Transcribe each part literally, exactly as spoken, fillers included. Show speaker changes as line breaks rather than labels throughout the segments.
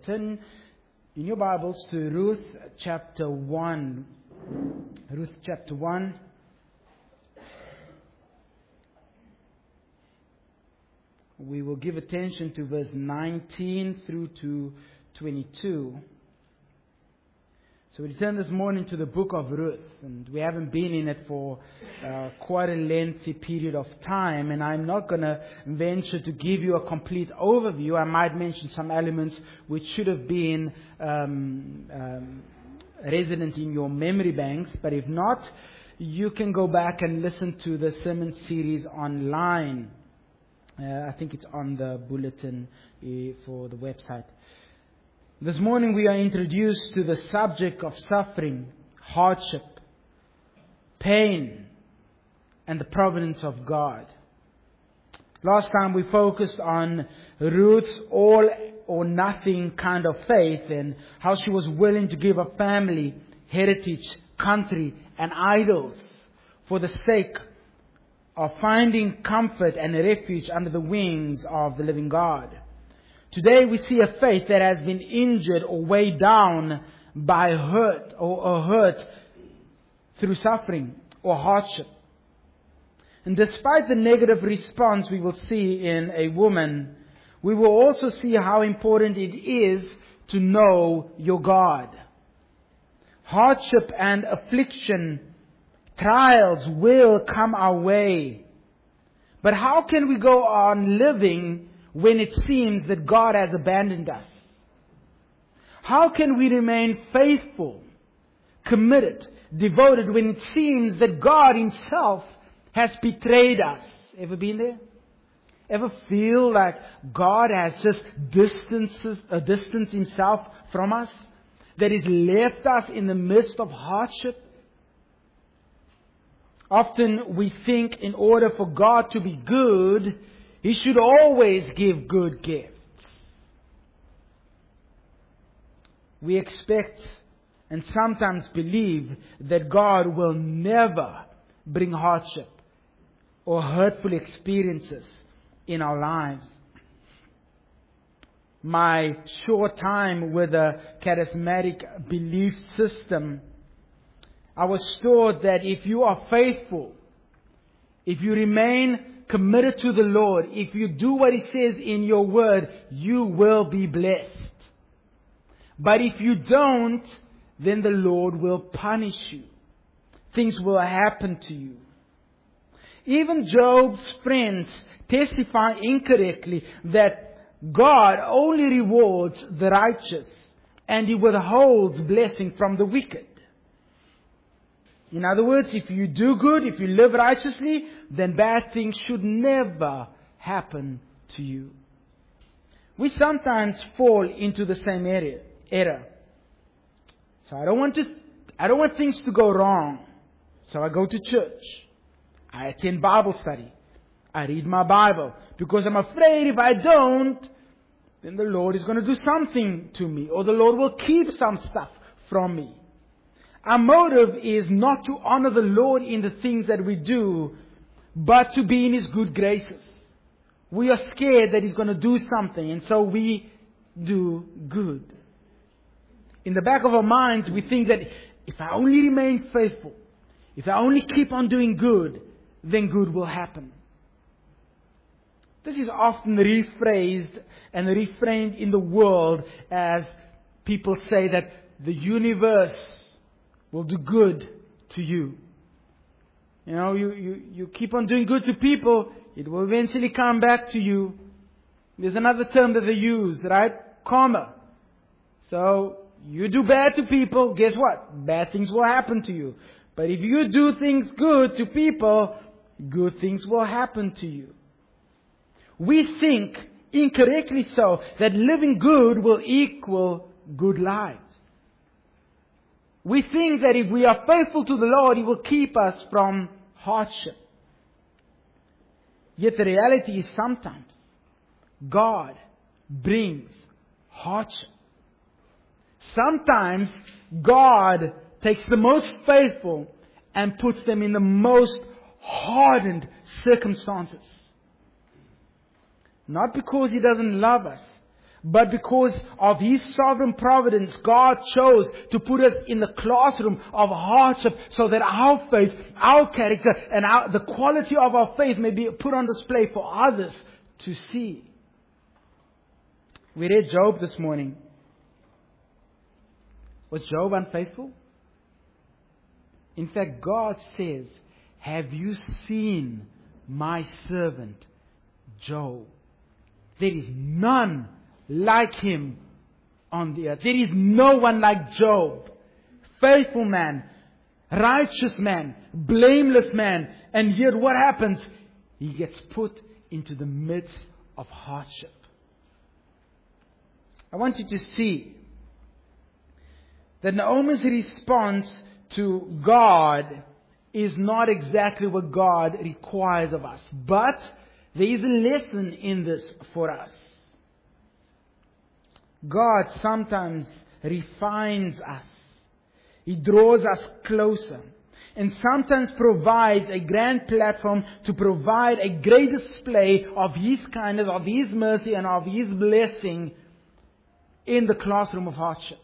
Turn in your Bibles to Ruth chapter one. Ruth chapter one. We will give attention to verse nineteen through to twenty-two. So we turn this morning to the book of Ruth, and we haven't been in it for uh, quite a lengthy period of time, and I'm not going to venture to give you a complete overview. I might mention some elements which should have been um, um, resident in your memory banks, but if not, you can go back and listen to the sermon series online. Uh, I think it's on the bulletin uh, for the website. This morning we are introduced to the subject of suffering, hardship, pain, and the providence of God. Last time we focused on Ruth's all or nothing kind of faith and how she was willing to give her family, heritage, country, and idols for the sake of finding comfort and refuge under the wings of the living God. Today we see a faith that has been injured or weighed down by hurt or, or hurt through suffering or hardship. And despite the negative response we will see in a woman, we will also see how important it is to know your God. Hardship and affliction, trials will come our way. But how can we go on living when it seems that God has abandoned us? How can we remain faithful, committed, devoted when it seems that God Himself has betrayed us? Ever been there? Ever feel like God has just distances, uh, distanced Himself from us? That He's left us in the midst of hardship? Often we think in order for God to be good, He should always give good gifts. We expect and sometimes believe that God will never bring hardship or hurtful experiences in our lives. My short time with a charismatic belief system, I was taught that if you are faithful, if you remain committed to the Lord, if you do what He says in your word, you will be blessed. But if you don't, then the Lord will punish you. Things will happen to you. Even Job's friends testify incorrectly that God only rewards the righteous and He withholds blessing from the wicked. In other words, if you do good, if you live righteously, then bad things should never happen to you. We sometimes fall into the same area, error. So I don't want to, I don't want things to go wrong. So I go to church. I attend Bible study. I read my Bible. Because I'm afraid if I don't, then the Lord is going to do something to me. Or the Lord will keep some stuff from me. Our motive is not to honor the Lord in the things that we do, but to be in His good graces. We are scared that He's going to do something, and so we do good. In the back of our minds, we think that if I only remain faithful, if I only keep on doing good, then good will happen. This is often rephrased and reframed in the world as people say that the universe will do good to you. You know, you, you, you keep on doing good to people, it will eventually come back to you. There's another term that they use, right? Karma. So, you do bad to people, guess what? Bad things will happen to you. But if you do things good to people, good things will happen to you. We think, incorrectly so, that living good will equal good lives. We think that if we are faithful to the Lord, He will keep us from hardship. Yet the reality is sometimes God brings hardship. Sometimes God takes the most faithful and puts them in the most hardened circumstances. Not because He doesn't love us, But because of His sovereign providence, God chose to put us in the classroom of hardship so that our faith, our character, and our, the quality of our faith may be put on display for others to see. We read Job this morning. Was Job unfaithful? In fact, God says, have you seen my servant Job? There is none like him on the earth. There is no one like Job. Faithful man, righteous man, blameless man. And yet what happens? He gets put into the midst of hardship. I want you to see that Naomi's response to God is not exactly what God requires of us. But there is a lesson in this for us. God sometimes refines us. He draws us closer. And sometimes provides a grand platform to provide a great display of His kindness, of His mercy, and of His blessing in the classroom of hardship.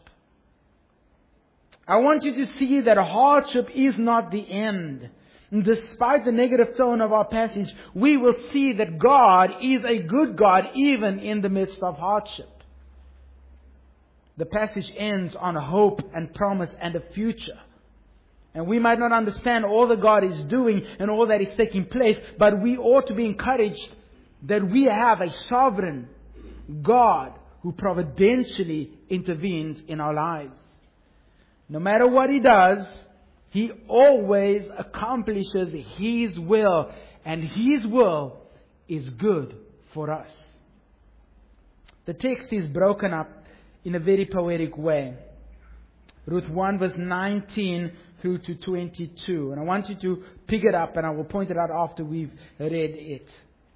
I want you to see that hardship is not the end. Despite the negative tone of our passage, we will see that God is a good God even in the midst of hardship. The passage ends on a hope and promise and a future. And we might not understand all that God is doing and all that is taking place, but we ought to be encouraged that we have a sovereign God who providentially intervenes in our lives. No matter what He does, He always accomplishes His will, and His will is good for us. The text is broken up in a very poetic way. Ruth one verse nineteen through to twenty-two. And I want you to pick it up, and I will point it out after we've read it.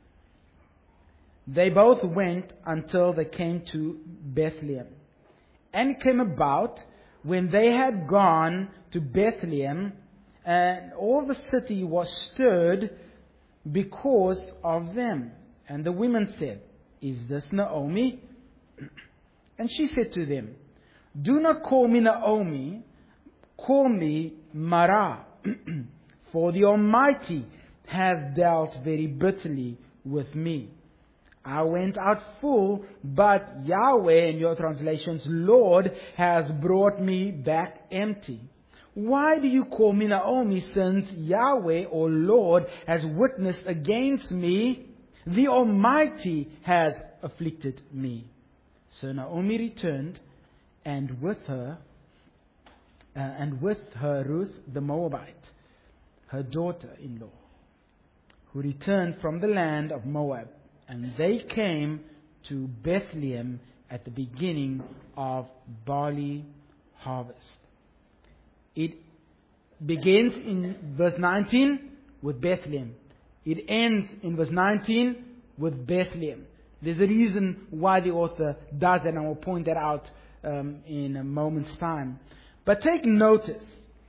They both went until they came to Bethlehem. And it came about, when they had gone to Bethlehem, and all the city was stirred because of them. And the women said, "Is this Naomi?" And she said to them, "Do not call me Naomi, call me Mara, for the Almighty hath dealt very bitterly with me. I went out full, but Yahweh," in your translations, Lord, "has brought me back empty. Why do you call me Naomi, since Yahweh, or Lord, has witnessed against me? The Almighty has afflicted me." So Naomi returned, and with her, uh, and with her Ruth the Moabite, her daughter-in-law, who returned from the land of Moab. And they came to Bethlehem at the beginning of barley harvest. It begins in verse nineteen with Bethlehem. It ends in verse nineteen with Bethlehem. There's a reason why the author does that, and I will point that out um, in a moment's time. But take notice.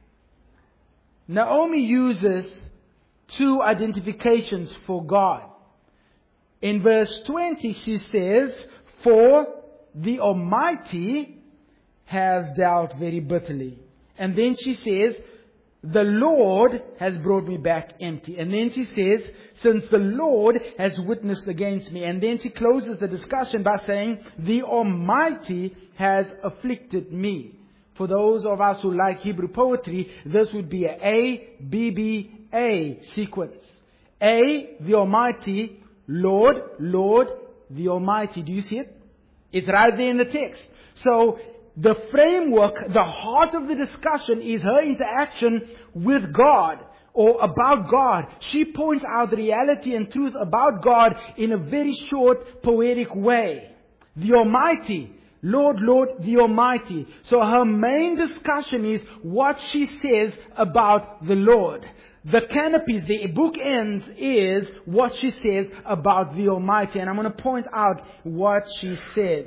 Naomi uses two identifications for God. In verse twenty, she says, "For the Almighty has dealt very bitterly." And then she says, "The Lord has brought me back empty." And then she says, "Since the Lord has witnessed against me." And then she closes the discussion by saying, "The Almighty has afflicted me." For those of us who like Hebrew poetry, this would be a A, B, B, A sequence. A, the Almighty, Lord, Lord, the Almighty. Do you see it? It's right there in the text. So the framework, the heart of the discussion is her interaction with God or about God. She points out the reality and truth about God in a very short, poetic way. The Almighty, Lord, Lord, the Almighty. So her main discussion is what she says about the Lord. The canopies, the bookends is what she says about the Almighty. And I'm going to point out what she says.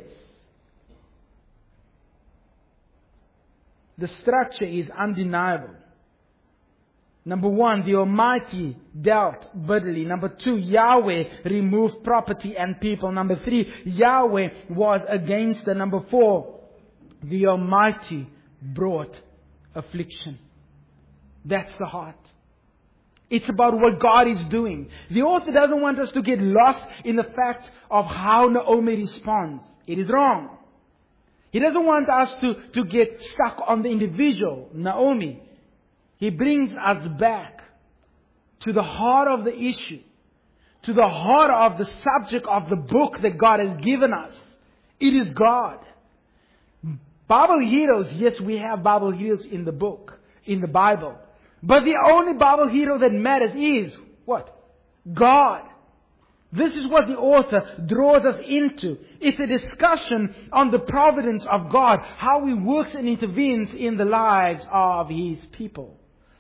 The structure is undeniable. Number one, the Almighty dealt bitterly. Number two, Yahweh removed property and people. Number three, Yahweh was against the. Number four, the Almighty brought affliction. That's the heart. It's about what God is doing. The author doesn't want us to get lost in the fact of how Naomi responds. It is wrong. He doesn't want us to, to get stuck on the individual, Naomi. He brings us back to the heart of the issue, to the heart of the subject of the book that God has given us. It is God. Bible heroes, yes, we have Bible heroes in the book, in the Bible. But the only Bible hero that matters is what? God. This is what the author draws us into. It's a discussion on the providence of God, how He works and intervenes in the lives of His people.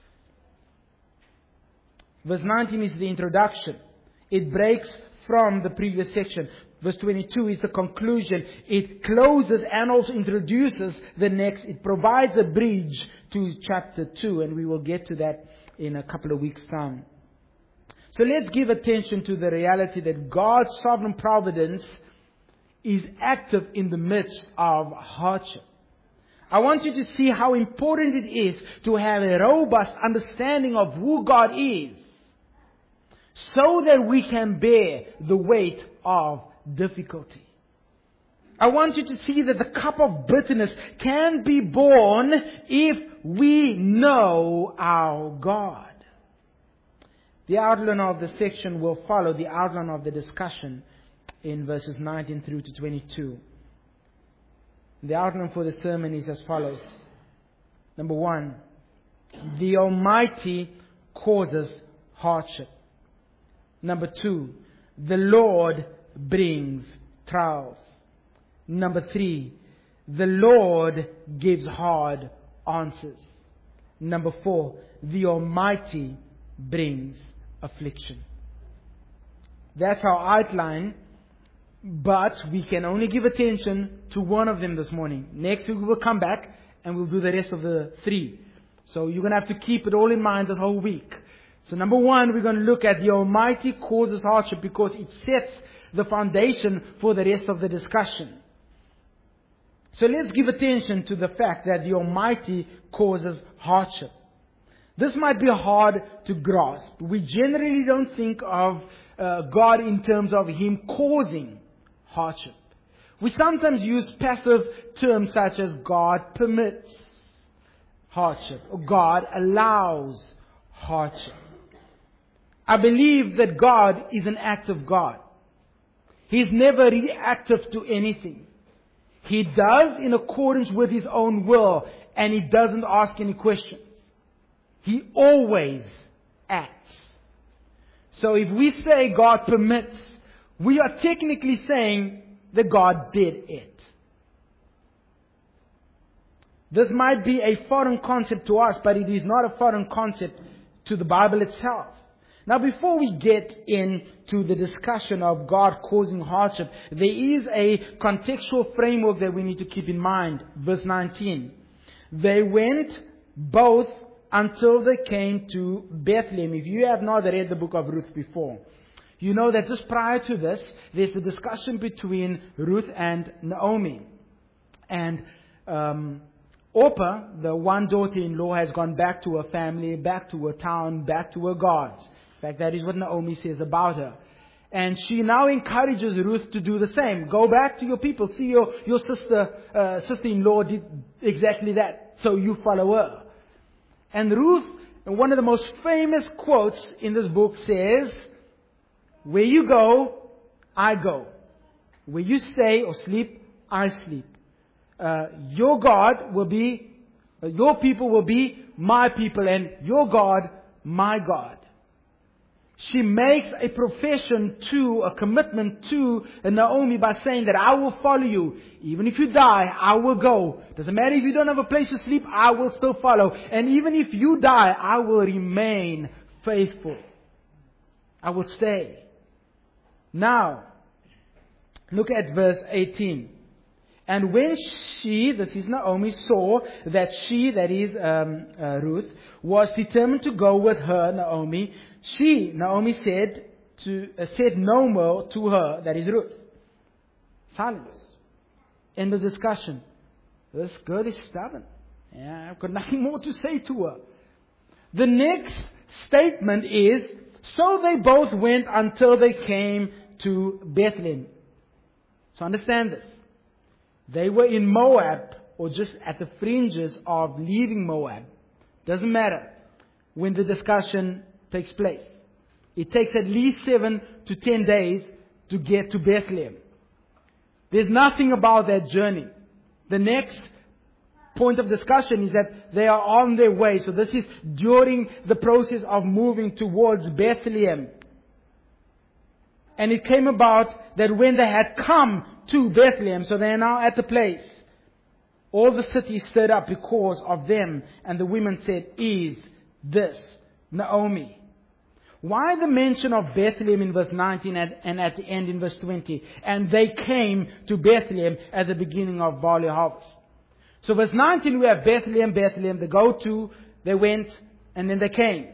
Verse nineteen is the introduction. It breaks from the previous section. Verse twenty-two is the conclusion. It closes and also introduces the next. It provides a bridge to chapter two, and we will get to that in a couple of weeks' time. So let's give attention to the reality that God's sovereign providence is active in the midst of hardship. I want you to see how important it is to have a robust understanding of who God is, so that we can bear the weight of difficulty. I want you to see that the cup of bitterness can be borne if we know our God. The outline of the section will follow the outline of the discussion in verses nineteen through to twenty-two. The outline for the sermon is as follows. Number one, the Almighty causes hardship. Number two, the Lord brings trials. Number three, the Lord gives hard answers. Number four, the Almighty brings affliction. That's our outline, but we can only give attention to one of them this morning. Next week we will come back and we'll do the rest of the three. So you're going to have to keep it all in mind this whole week. So number one, we're going to look at the Almighty causes hardship because it sets the foundation for the rest of the discussion. So let's give attention to the fact that the Almighty causes hardship. This might be hard to grasp. We generally don't think of uh, God in terms of Him causing hardship. We sometimes use passive terms such as God permits hardship or God allows hardship. I believe that God is an active God. He's never reactive to anything. He does in accordance with His own will, and He doesn't ask any questions. He always acts. So if we say God permits, we are technically saying that God did it. This might be a foreign concept to us, but it is not a foreign concept to the Bible itself. Now, before we get into the discussion of God causing hardship, there is a contextual framework that we need to keep in mind. Verse nineteen. They went both until they came to Bethlehem. If you have not read the book of Ruth before, you know that just prior to this, there's a discussion between Ruth and Naomi. And um, Orpah, the one daughter-in-law, has gone back to her family, back to her town, back to her gods. In fact, that is what Naomi says about her. And she now encourages Ruth to do the same. Go back to your people. See, your, your sister, uh, sister-in-law did exactly that. So you follow her. And Ruth, one of the most famous quotes in this book says, where you go, I go. Where you stay or sleep, I sleep. Uh, your God will be, uh, your people will be my people, and your God, my God. She makes a profession to, a commitment to Naomi by saying that I will follow you. Even if you die, I will go. Doesn't matter if you don't have a place to sleep, I will still follow. And even if you die, I will remain faithful. I will stay. Now, look at verse eighteen. And when she, this is Naomi, saw that she, that is um, uh, Ruth, was determined to go with her, Naomi, she, Naomi, said to uh, said no more to her, that is Ruth. Silence. End of discussion. This girl is stubborn. Yeah, I've got nothing more to say to her. The next statement is, so they both went until they came to Bethlehem. So understand this. They were in Moab, or just at the fringes of leaving Moab. Doesn't matter when the discussion takes place. It takes at least seven to ten days to get to Bethlehem. There's nothing about that journey. The next point of discussion is that they are on their way. So this is during the process of moving towards Bethlehem. And it came about that when they had come to Bethlehem, so they are now at the place, all the city stood up because of them. And the women said, is this Naomi? Why the mention of Bethlehem in verse nineteen and at the end in verse twenty? And they came to Bethlehem at the beginning of barley harvest. So verse nineteen we have Bethlehem, Bethlehem, they go to, they went, and then they came.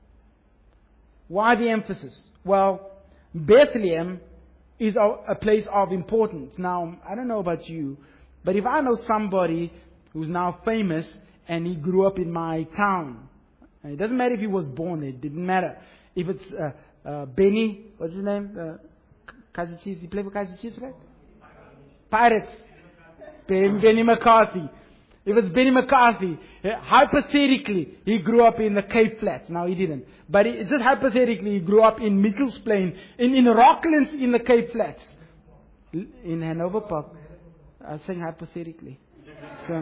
Why the emphasis? Well, Bethlehem is a place of importance. Now, I don't know about you, but if I know somebody who's now famous and he grew up in my town, it doesn't matter if he was born there, it didn't matter. If it's uh, uh, Benny, what's his name? Uh, Kaiser Chiefs, he played for Kaiser Chiefs, right? Pirates. Ben, Benny McCarthy. If it's Benny McCarthy, hypothetically, he grew up in the Cape Flats. No, he didn't. But it, just hypothetically, he grew up in Mitchell's Plain, in, in Rocklands in the Cape Flats. In Hanover Park. I was saying hypothetically. So,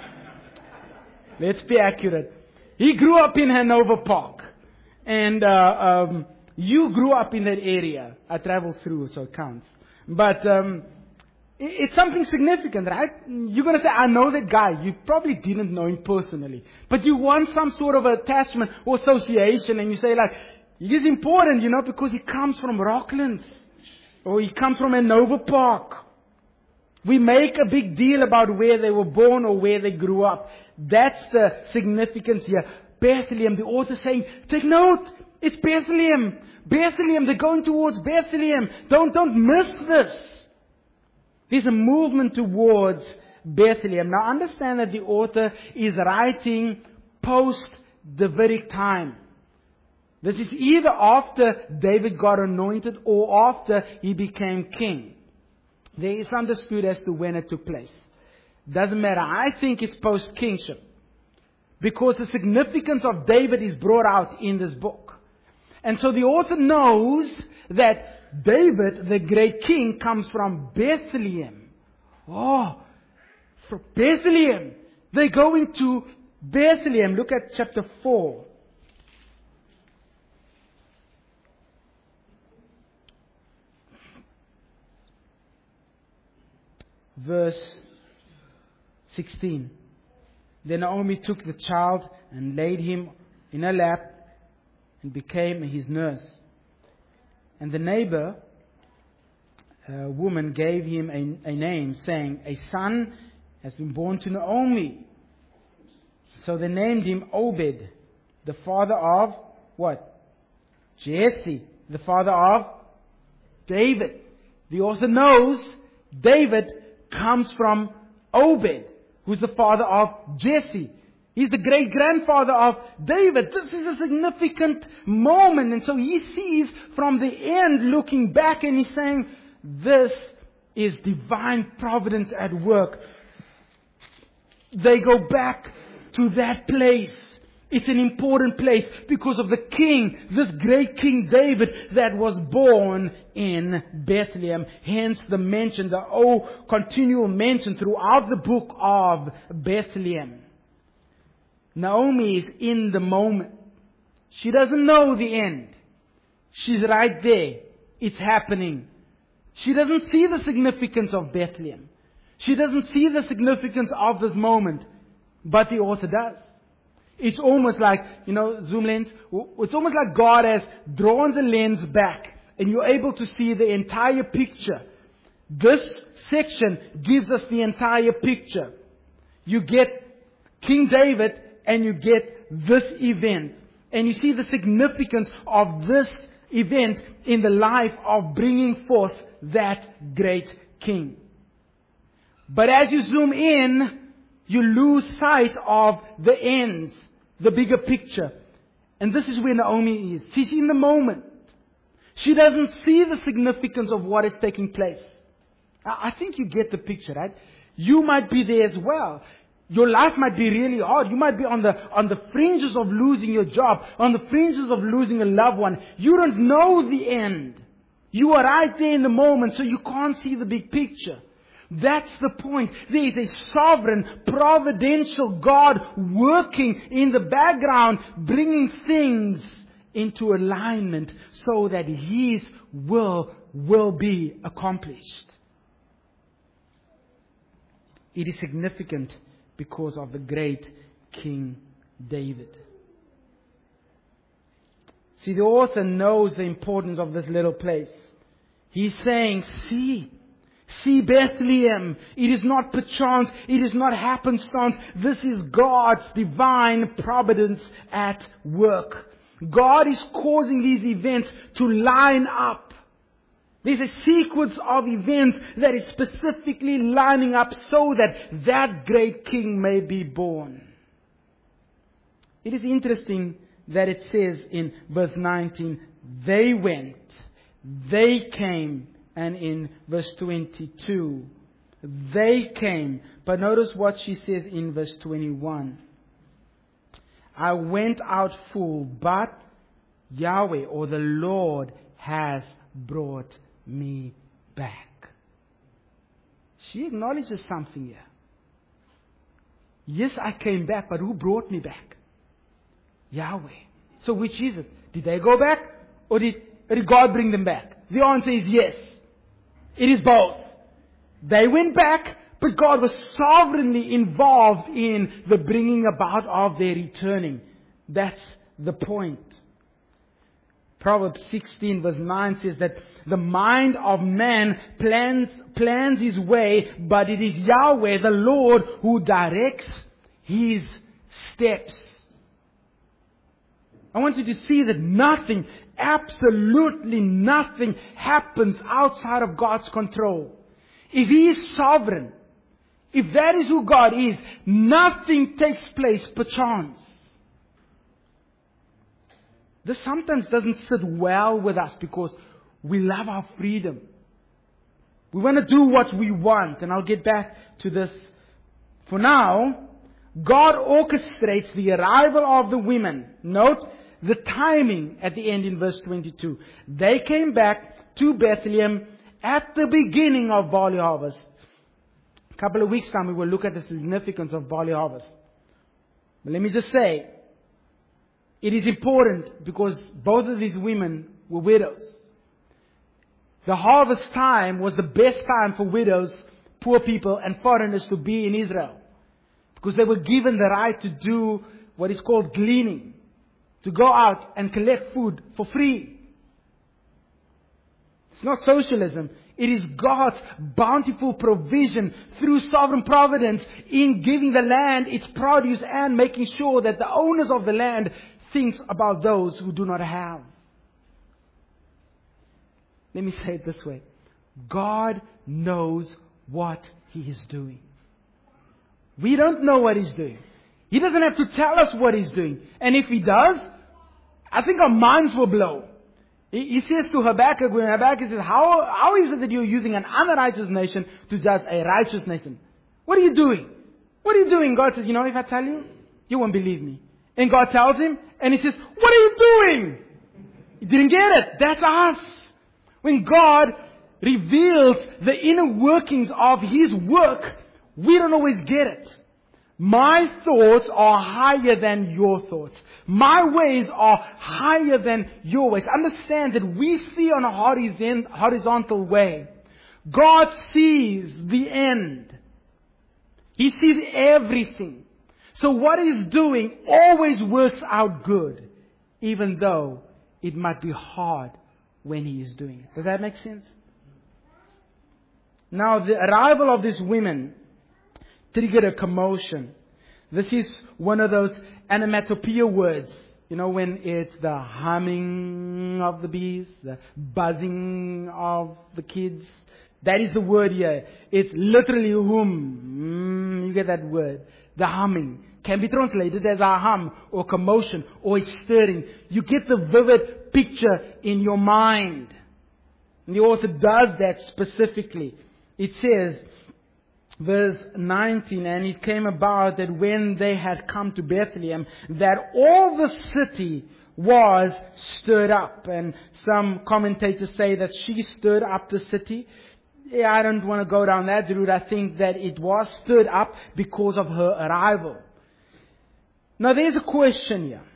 let's be accurate. He grew up in Hanover Park. And uh, um, you grew up in that area. I traveled through, so it counts. But um, it, it's something significant, right? You're going to say, I know that guy. You probably didn't know him personally. But you want some sort of attachment or association. And you say, like, he is important, you know, because he comes from Rocklands. Or he comes from Hanover Park. We make a big deal about where they were born or where they grew up. That's the significance here. Bethlehem, the author saying, take note, it's Bethlehem. Bethlehem, they're going towards Bethlehem. Don't, don't miss this. There's a movement towards Bethlehem. Now understand that the author is writing post-Davidic time. This is either after David got anointed or after he became king. There is some dispute as to when it took place. Doesn't matter. I think it's post-kingship. Because the significance of David is brought out in this book. And so the author knows that David, the great king, comes from Bethlehem. Oh, from Bethlehem. They're going to Bethlehem. Look at chapter four. Verse sixteen. Then Naomi took the child and laid him in her lap and became his nurse. And the neighbor uh, woman gave him a, a name, saying, a son has been born to Naomi. So they named him Obed, the father of what? Jesse, the father of David. The author knows David comes from Obed, who's the father of Jesse. He's the great-grandfather of David. This is a significant moment. And so he sees from the end looking back and he's saying, this is divine providence at work. They go back to that place. It's an important place because of the king, this great King David that was born in Bethlehem. Hence the mention, the oh, continual mention throughout the book of Bethlehem. Naomi is in the moment. She doesn't know the end. She's right there. It's happening. She doesn't see the significance of Bethlehem. She doesn't see the significance of this moment. But the author does. It's almost like, you know, zoom lens. It's almost like God has drawn the lens back and you're able to see the entire picture. This section gives us the entire picture. You get King David and you get this event. And you see the significance of this event in the life of bringing forth that great king. But as you zoom in, you lose sight of the ends, the bigger picture. And this is where Naomi is. She's in the moment. She doesn't see the significance of what is taking place. I think you get the picture, right? You might be there as well. Your life might be really hard. You might be on the, on the fringes of losing your job, on the fringes of losing a loved one. You don't know the end. You are right there in the moment, so you can't see the big picture. That's the point. There is a sovereign, providential God working in the background, bringing things into alignment so that His will will be accomplished. It is significant because of the great King David. See, the author knows the importance of this little place. He's saying, see, see Bethlehem. It is not perchance. It is not happenstance. This is God's divine providence at work. God is causing these events to line up. There's a sequence of events that is specifically lining up so that that great king may be born. It is interesting that it says in verse nineteen, they went, they came, and in verse twenty-two, they came. But notice what she says in verse twenty-one. I went out full, but Yahweh, or the Lord, has brought me back. She acknowledges something here. Yes, I came back, but who brought me back? Yahweh. So which is it? Did they go back, or did, or did God bring them back? The answer is yes. It is both. They went back, but God was sovereignly involved in the bringing about of their returning. That's the point. Proverbs sixteen verse nine says that the mind of man plans, plans his way, but it is Yahweh, the Lord, who directs his steps. I want you to see that nothing, absolutely nothing happens outside of God's control. If He is sovereign, if that is who God is, nothing takes place perchance. This sometimes doesn't sit well with us because we love our freedom. We want to do what we want. And I'll get back to this. For now, God orchestrates the arrival of the women. Note the timing at the end in verse twenty-two. They came back to Bethlehem at the beginning of barley harvest. A couple of weeks' time we will look at the significance of barley harvest. But let me just say, it is important because both of these women were widows. The harvest time was the best time for widows, poor people, and foreigners to be in Israel. Because they were given the right to do what is called gleaning. To go out and collect food for free. It's not socialism. It is God's bountiful provision through sovereign providence in giving the land its produce and making sure that the owners of the land thinks about those who do not have. Let me say it this way. God knows what He is doing. We don't know what He's doing. He doesn't have to tell us what He's doing. And if He does, I think our minds will blow. He says to Habakkuk, when Habakkuk says, how, how is it that you're using an unrighteous nation to judge a righteous nation? What are you doing? What are you doing? God says, you know, if I tell you, you won't believe me. And God tells him, and he says, what are you doing? He didn't get it. That's us. When God reveals the inner workings of His work, we don't always get it. My thoughts are higher than your thoughts. My ways are higher than your ways. Understand that we see on a horizontal way. God sees the end. He sees everything. So what He's doing always works out good, even though it might be hard when He is doing it. Does that make sense? Now, the arrival of these women triggered a commotion. This is one of those onomatopoeia words. You know, when it's the humming of the bees, the buzzing of the kids. That is the word here. It's literally hum. Mm, you get that word. The humming. Can be translated as a hum or commotion or a stirring. You get the vivid picture in your mind. And the author does that specifically. It says, verse nineteen, and it came about that when they had come to Bethlehem, that all the city was stirred up. And some commentators say that she stirred up the city. Yeah, I don't want to go down that route. I think that it was stirred up because of her arrival. Now there's a question here.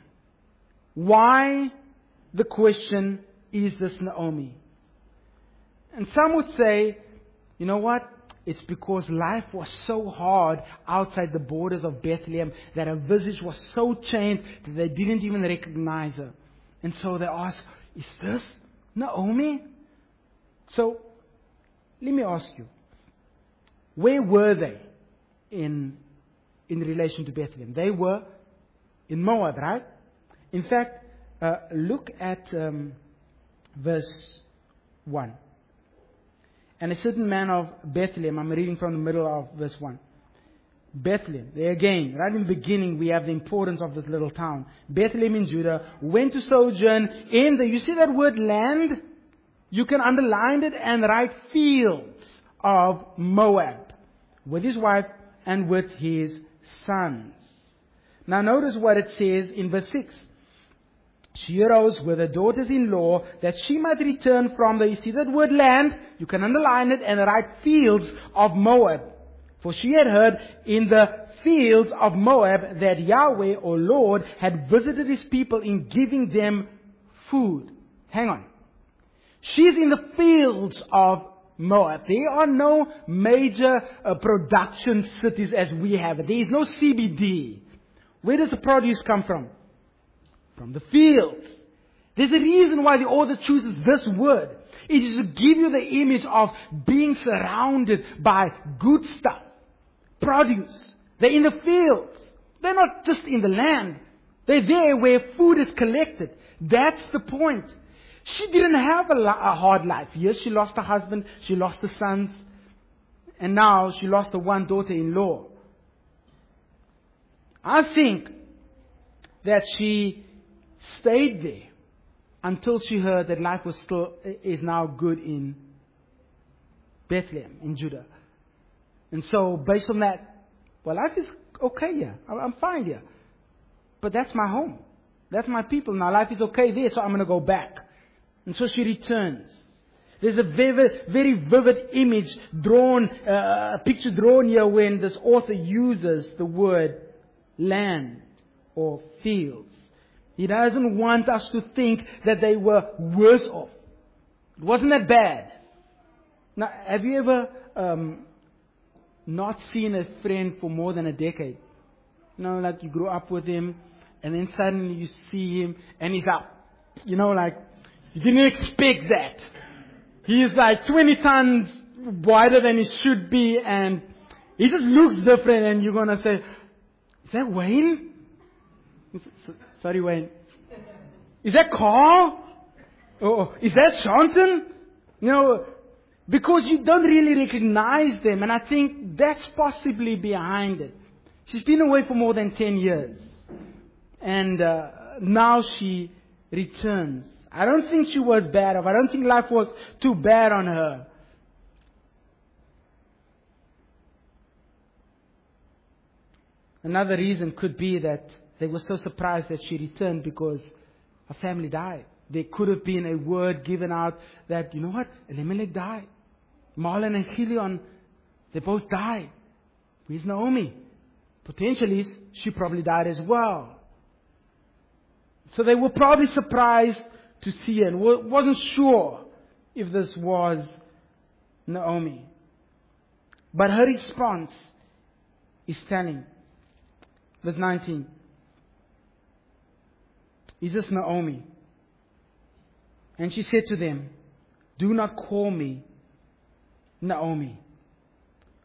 Why the question, is this Naomi? And some would say, you know what? It's because life was so hard outside the borders of Bethlehem that her visage was so changed that they didn't even recognize her. And so they asked, is this Naomi? So, let me ask you, where were they in, in relation to Bethlehem? They were in Moab, right? In fact, uh, look at um, verse one. And a certain man of Bethlehem, I'm reading from the middle of verse one. Bethlehem, there again, right in the beginning, we have the importance of this little town. Bethlehem in Judah, went to sojourn in the, you see that word land? You can underline it and write fields of Moab, with his wife and with his sons. Now notice what it says in verse six. She arose with her daughters-in-law that she might return from the, you see that word land? You can underline it and write fields of Moab. For she had heard in the fields of Moab that Yahweh or Lord had visited his people in giving them food. Hang on. She's in the fields of Moab. There are no major uh, production cities as we have it. There is no C B D. Where does the produce come from? From the fields. There's a reason why the author chooses this word. It is to give you the image of being surrounded by good stuff. Produce. They're in the fields. They're not just in the land. They're there where food is collected. That's the point. She didn't have a, a hard life. Yes, she lost her husband. She lost her sons. And now she lost her one daughter-in-law. I think that she stayed there until she heard that life was still, is now good in Bethlehem, in Judah. And so, based on that, well, life is okay here. I'm fine here. But that's my home. That's my people. Now, life is okay there, so I'm going to go back. And so she returns. There's a very, very vivid image drawn, uh, a picture drawn here when this author uses the word land or fields. He doesn't want us to think that they were worse off. It wasn't that bad. Now, have you ever um, not seen a friend for more than a decade? You know, like you grew up with him, and then suddenly you see him, and he's up. You know, like, you didn't expect that. He's like twenty tons wider than he should be, and he just looks different, and you're going to say, is that Wayne? Sorry, Wayne. Is that Carl? Or is that Shanton? You know, because you don't really recognize them. And I think that's possibly behind it. She's been away for more than ten years. And uh, now she returns. I don't think she was bad off. I don't think life was too bad on her. Another reason could be that they were so surprised that she returned because her family died. There could have been a word given out that, you know what, Elimelech died. Mahlon and Chilion, they both died. Where's Naomi? Potentially, she probably died as well. So they were probably surprised to see her and wasn't sure if this was Naomi. But her response is telling. Verse nineteen. Is this Naomi? And she said to them, do not call me Naomi,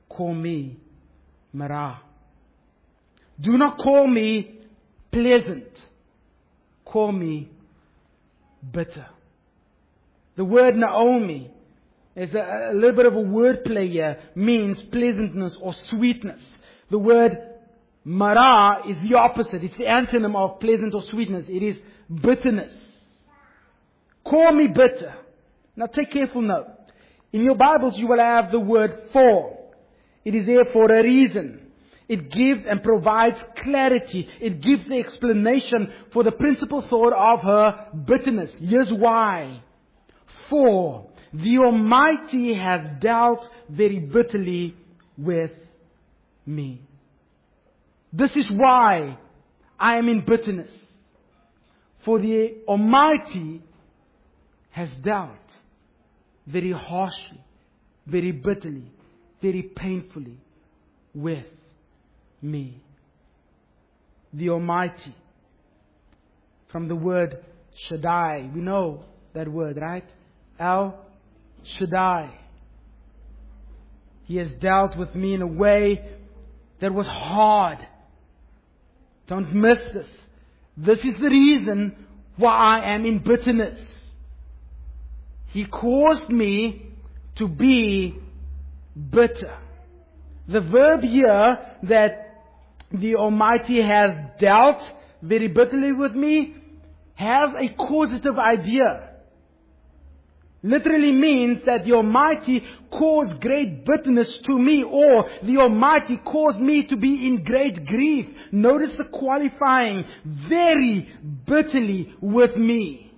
call me Marah. Do not call me pleasant. Call me bitter. The word Naomi is a, a little bit of a wordplay here, means pleasantness or sweetness. The word Marah is the opposite. It's the antonym of pleasant or sweetness. It is bitterness. Call me bitter. Now take careful note. In your Bibles you will have the word for. It is there for a reason. It gives and provides clarity. It gives the explanation for the principal thought of her bitterness. Here's why. For the Almighty has dealt very bitterly with me. This is why I am in bitterness. For the Almighty has dealt very harshly, very bitterly, very painfully with me. The Almighty. From the word Shaddai. We know that word, right? El Shaddai. He has dealt with me in a way that was hard. Don't miss this. This is the reason why I am in bitterness. He caused me to be bitter. The verb here that the Almighty has dealt very bitterly with me has a causative idea. Literally means that the Almighty caused great bitterness to me, or the Almighty caused me to be in great grief. Notice the qualifying, very bitterly with me.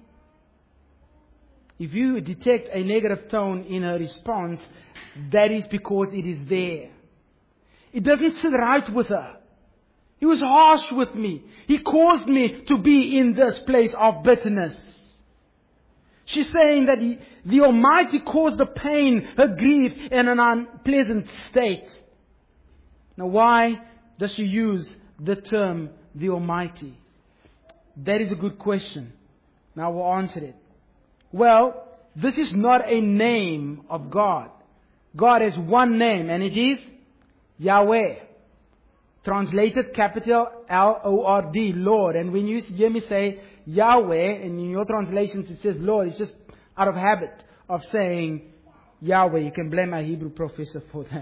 If you detect a negative tone in her response, that is because it is there. It doesn't sit right with her. He was harsh with me. He caused me to be in this place of bitterness. She's saying that he, the Almighty caused the pain, her grief, in an unpleasant state. Now why does she use the term the Almighty? That is a good question. Now we'll answer it. Well, this is not a name of God. God has one name, and it is Yahweh. Translated capital L O R D, Lord. And when you hear me say Yahweh, and in your translations it says Lord, it's just out of habit of saying Yahweh. You can blame my Hebrew professor for that.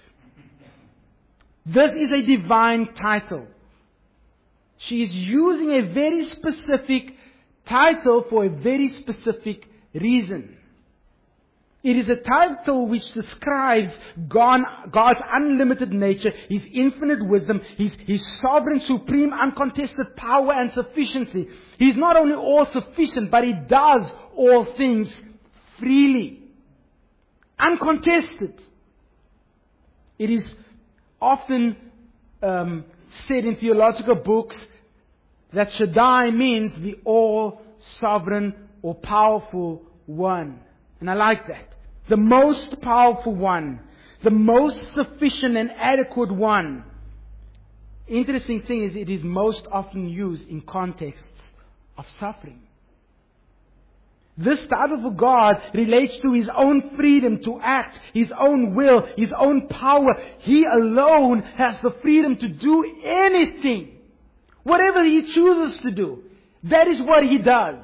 This is a divine title. She is using a very specific title for a very specific reason. It is a title which describes God, God's unlimited nature, His infinite wisdom, His, His sovereign, supreme, uncontested power and sufficiency. He's not only all-sufficient, but He does all things freely. Uncontested. It is often um, said in theological books that Shaddai means the all-sovereign or powerful one. And I like that. The most powerful one. The most sufficient and adequate one. Interesting thing is it is most often used in contexts of suffering. This title for God relates to His own freedom to act, His own will, His own power. He alone has the freedom to do anything. Whatever He chooses to do, that is what He does.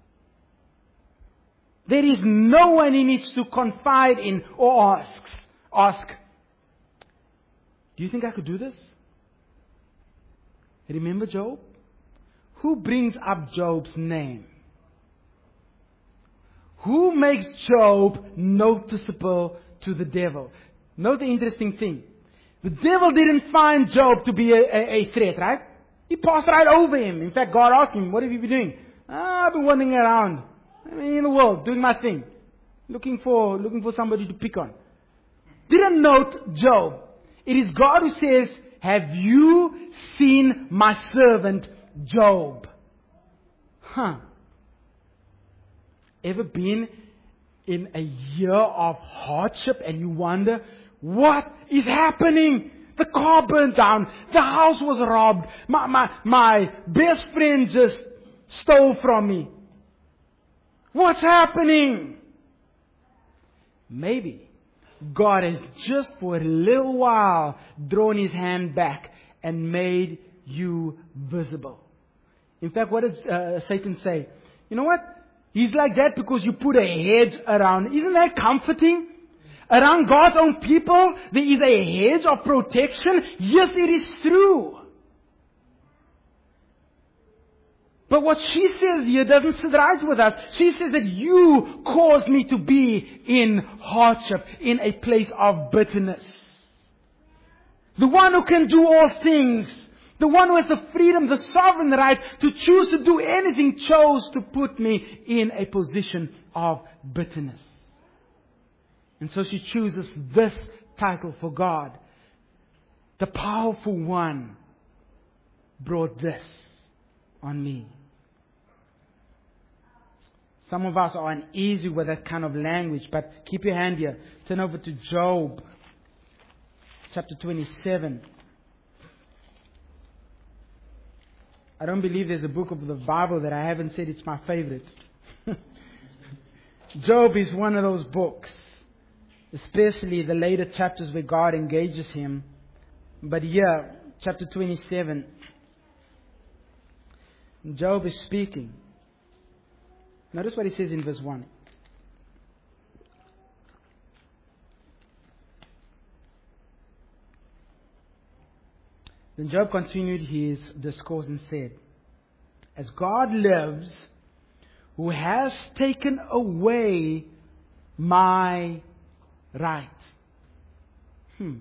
There is no one He needs to confide in or asks, ask, do you think I could do this? Remember Job? Who brings up Job's name? Who makes Job noticeable to the devil? Note the interesting thing. The devil didn't find Job to be a, a, a threat, right? He passed right over him. In fact, God asked him, what have you been doing? Ah, I've been wandering around. I mean, in the world, doing my thing. Looking for, looking for somebody to pick on. Didn't note Job. It is God who says, have you seen my servant Job? Huh. Ever been in a year of hardship and you wonder, what is happening? The car burned down. The house was robbed. My, my, my best friend just stole from me. What's happening? Maybe God has just for a little while drawn His hand back and made you visible. In fact, what does uh, Satan say? You know what? He's like that because you put a hedge around. Isn't that comforting? Around God's own people, there is a hedge of protection. Yes, it is true. But what she says here doesn't sit right with us. She says that you caused me to be in hardship, in a place of bitterness. The one who can do all things, the one who has the freedom, the sovereign right to choose to do anything, chose to put me in a position of bitterness. And so she chooses this title for God. The powerful one brought this on me. Some of us are uneasy with that kind of language, but keep your hand here. Turn over to Job, chapter twenty-seven. I don't believe there's a book of the Bible that I haven't said it's my favorite. Job is one of those books, especially the later chapters where God engages him. But here, chapter twenty-seven, Job is speaking. Notice what he says in verse one. Then Job continued his discourse and said, as God lives, who has taken away my right. Hmm.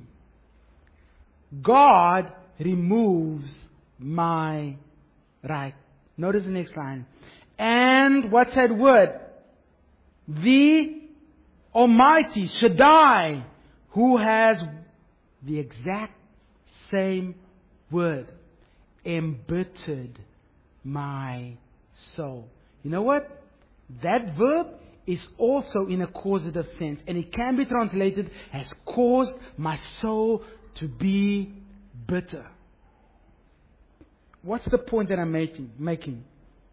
God removes my right. Notice the next line. And what's that word? The Almighty Shaddai, who has the exact same word, embittered my soul. You know what? That verb is also in a causative sense, and it can be translated as caused my soul to be bitter. What's the point that I'm making? making?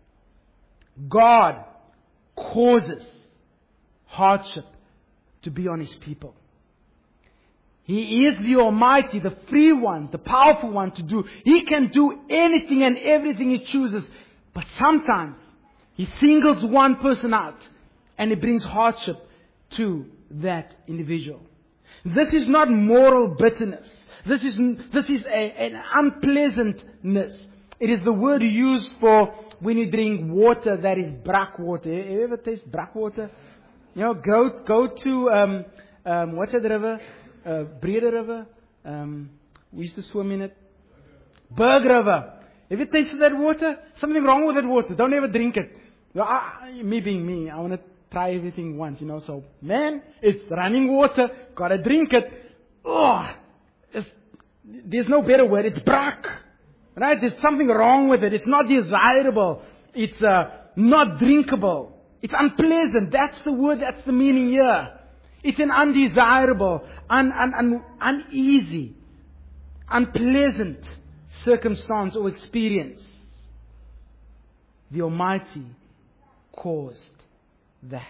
God causes hardship to be on His people. He is the Almighty, the free one, the powerful one to do. He can do anything and everything He chooses. But sometimes He singles one person out and it brings hardship to that individual. This is not moral bitterness. This is, this is a, an unpleasantness. It is the word used for when you drink water that is brack water. You ever taste brack water? You know, go go to, um, um, what's that river? Uh, Brede River. Um, we used to swim in it. Berg River. Have you tasted that water? Something wrong with that water. Don't ever drink it. Well, I, me being me, I want to try everything once, you know. So, man, it's running water. Gotta drink it. Oh, it's, there's no better word. It's brack. Right? There's something wrong with it. It's not desirable. It's uh, not drinkable. It's unpleasant. That's the word. That's the meaning here. It's an undesirable, un, un, un, uneasy, unpleasant circumstance or experience. The Almighty caused that.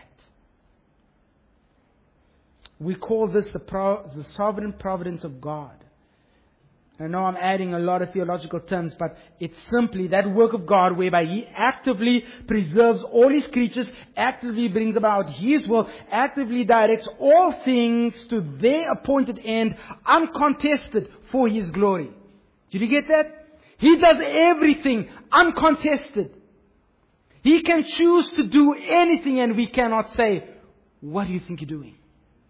We call this the, pro, the sovereign providence of God. I know I'm adding a lot of theological terms, but it's simply that work of God whereby He actively preserves all His creatures, actively brings about His will, actively directs all things to their appointed end, uncontested for His glory. Did you get that? He does everything uncontested. He can choose to do anything and we cannot say, what do you think you're doing?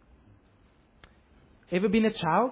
Ever been a child?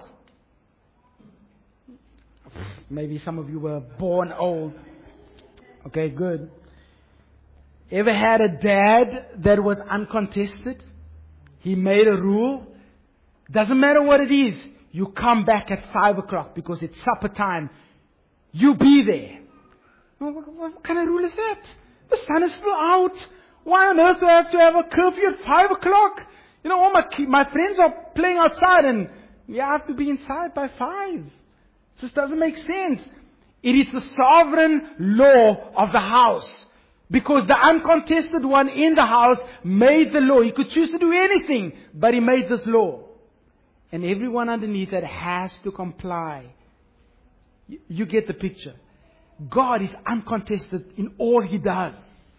Maybe some of you were born old. Okay, good. Ever had a dad that was uncontested? He made a rule. Doesn't matter what it is. You come back at five o'clock because it's supper time. You be there. Well, what, what kind of rule is that? The sun is still out. Why on earth do I have to have a curfew at five o'clock? You know, all my my friends are playing outside and yeah, I have to be inside by five. It just doesn't make sense. It is the sovereign law of the house. Because the uncontested one in the house made the law. He could choose to do anything, but He made this law. And everyone underneath that has to comply. You, you get the picture. God is uncontested in all He does.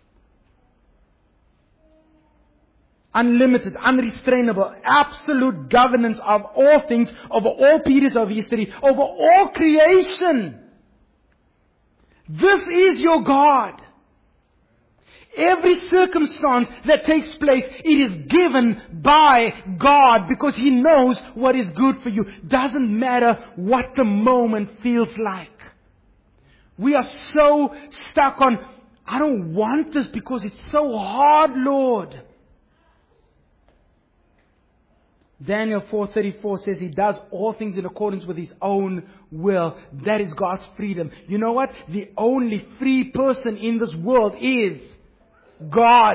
Unlimited, unrestrainable, absolute governance of all things, over all periods of history, over all creation. This is your God. Every circumstance that takes place, it is given by God because He knows what is good for you. Doesn't matter what the moment feels like. We are so stuck on, I don't want this because it's so hard, Lord. Daniel four thirty-four says He does all things in accordance with His own will. That is God's freedom. You know what? The only free person in this world is God.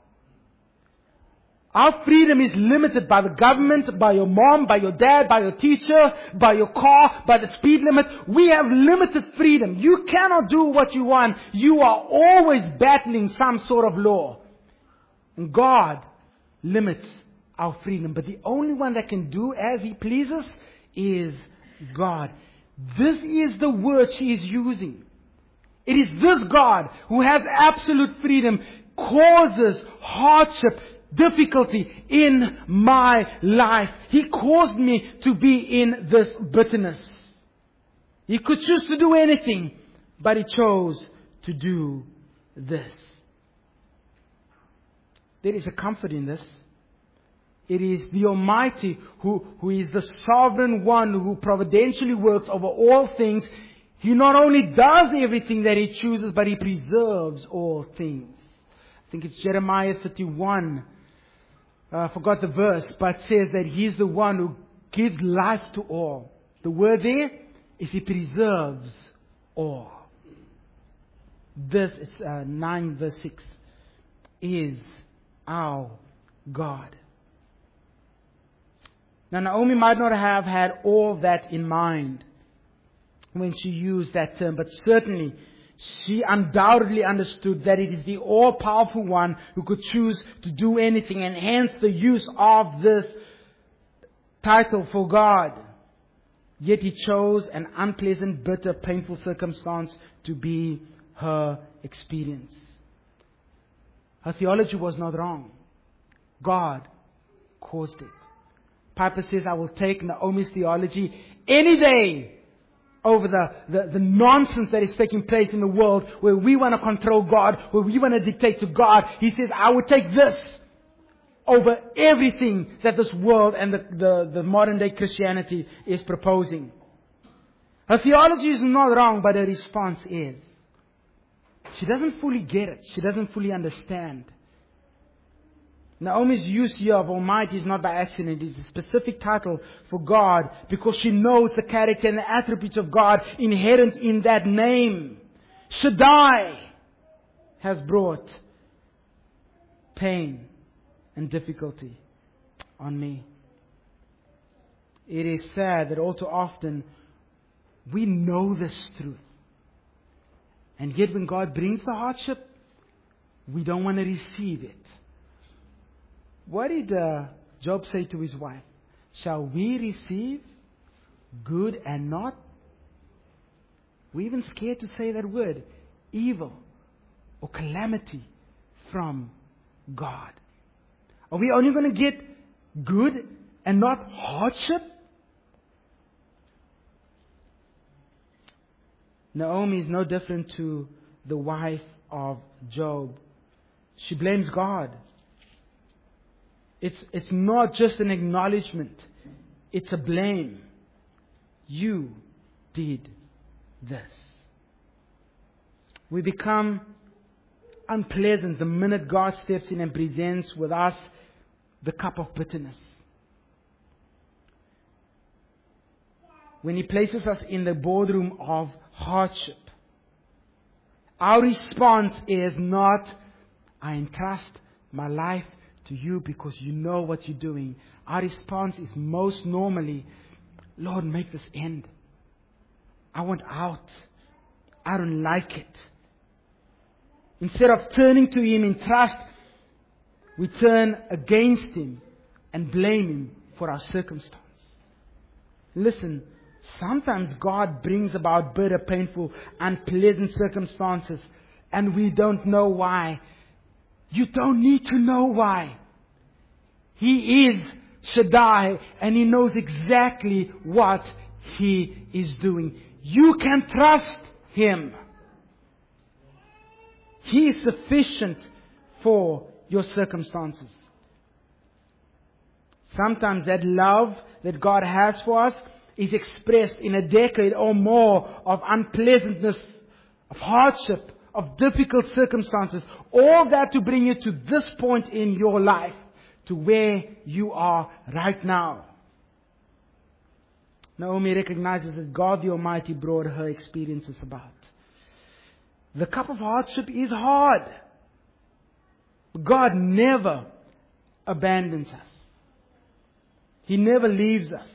Our freedom is limited by the government, by your mom, by your dad, by your teacher, by your car, by the speed limit. We have limited freedom. You cannot do what you want. You are always battling some sort of law. And God limits our freedom. But the only one that can do as He pleases is God. This is the word she is using. It is this God who has absolute freedom, causes hardship, difficulty in my life. He caused me to be in this bitterness. He could choose to do anything, but He chose to do this. There is a comfort in this. It is the Almighty who, who is the sovereign one who providentially works over all things. He not only does everything that He chooses, but He preserves all things. I think it's Jeremiah thirty-one. Uh, I forgot the verse, but says that He's the one who gives life to all. The word there is He preserves all. This is uh, nine verse six. Is our God. Now Naomi might not have had all that in mind when she used that term, but certainly she undoubtedly understood that it is the all-powerful one who could choose to do anything, and hence the use of this title for God. Yet He chose an unpleasant, bitter, painful circumstance to be her experience. Her theology was not wrong. God caused it. Piper says, I will take Naomi's theology any day over the, the, the nonsense that is taking place in the world where we want to control God, where we want to dictate to God. He says, I will take this over everything that this world and the, the, the modern day Christianity is proposing. Her theology is not wrong, but her response is. She doesn't fully get it. She doesn't fully understand. Naomi's use here of Almighty is not by accident. It is a specific title for God because she knows the character and the attributes of God inherent in that name. Shaddai has brought pain and difficulty on me. It is sad that all too often we know this truth. And yet when God brings the hardship, we don't want to receive it. What did uh, Job say to his wife? Shall we receive good and not? We're even scared to say that word. Evil or calamity from God. Are we only going to get good and not hardship? Naomi is no different to the wife of Job. She blames God. It's, it's not just an acknowledgement. It's a blame. You did this. We become unpleasant the minute God steps in and presents with us the cup of bitterness. When He places us in the boardroom of hardship, our response is not, I entrust my life to you because you know what you're doing. Our response is most normally, Lord, make this end. I want out. I don't like it. Instead of turning to Him in trust, we turn against Him and blame Him for our circumstance. Listen, sometimes God brings about bitter, painful, unpleasant circumstances, and we don't know why. You don't need to know why. He is Shaddai, and He knows exactly what He is doing. You can trust Him. He is sufficient for your circumstances. Sometimes that love that God has for us is expressed in a decade or more of unpleasantness, of hardship, of difficult circumstances. All that to bring you to this point in your life, to where you are right now. Naomi recognizes that God the Almighty brought her experiences about. The cup of hardship is hard. God never abandons us. He never leaves us.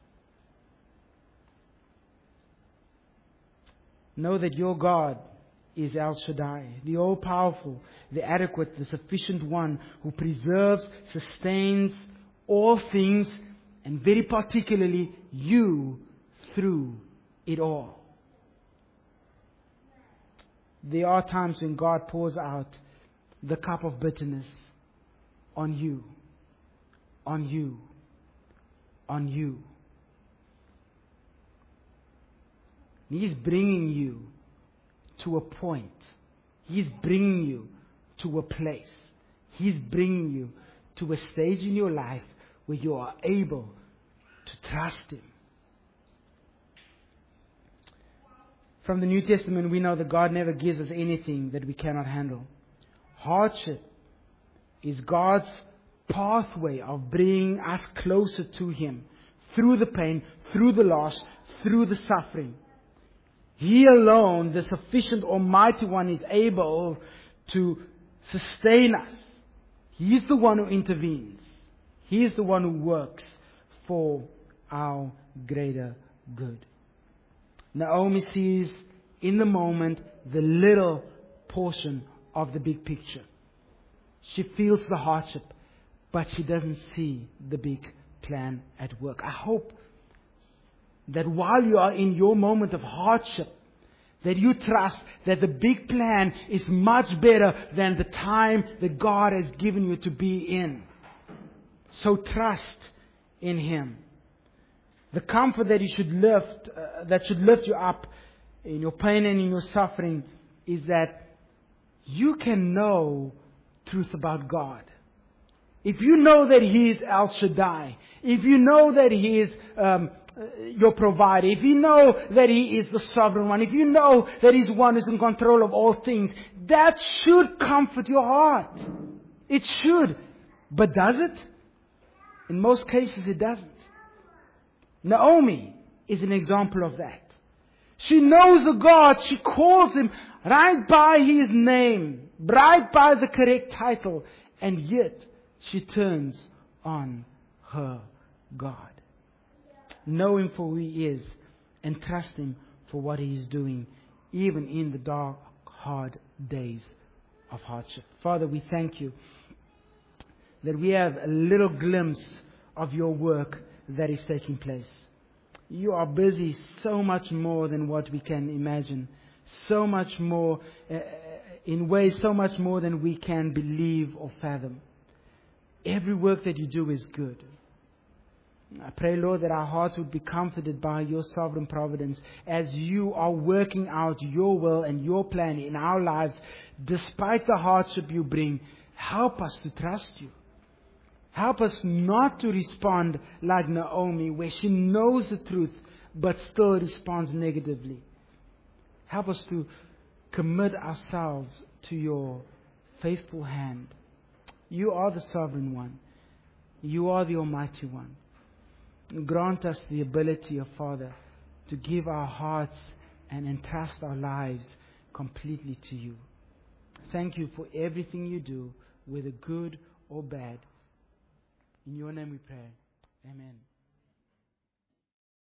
Know that your God is El Shaddai, the all-powerful, the adequate, the sufficient one who preserves, sustains all things, and very particularly you through it all. There are times when God pours out the cup of bitterness on you, on you, on you. He's bringing you to a point. He's bringing you to a place. He's bringing you to a stage in your life where you are able to trust Him. From the New Testament, we know that God never gives us anything that we cannot handle. Hardship is God's pathway of bringing us closer to Him through the pain, through the loss, through the suffering. He alone, the sufficient Almighty One, is able to sustain us. He is the one who intervenes. He is the one who works for our greater good. Naomi sees in the moment the little portion of the big picture. She feels the hardship, but she doesn't see the big plan at work. I hope that while you are in your moment of hardship, that you trust that the big plan is much better than the time that God has given you to be in. So trust in Him. The comfort that you should lift, uh, that should lift you up in your pain and in your suffering, is that you can know truth about God. If you know that He is El Shaddai, if you know that He is um, your provider, if you know that He is the sovereign one, if you know that He's one who's in control of all things, that should comfort your heart. It should. But does it? In most cases it doesn't. Naomi is an example of that. She knows the God. She calls Him right by His name, right by the correct title, and yet she turns on her God. Know Him for who He is and trust Him for what He is doing, even in the dark, hard days of hardship. Father, we thank You that we have a little glimpse of Your work that is taking place. You are busy so much more than what we can imagine. So much more, uh, in ways so much more than we can believe or fathom. Every work that You do is good. I pray, Lord, that our hearts would be comforted by Your sovereign providence as You are working out Your will and Your plan in our lives. Despite the hardship You bring, help us to trust You. Help us not to respond like Naomi, where she knows the truth but still responds negatively. Help us to commit ourselves to Your faithful hand. You are the sovereign one. You are the Almighty One. Grant us the ability, O Father, to give our hearts and entrust our lives completely to You. Thank You for everything You do, whether good or bad. In Your name we pray. Amen.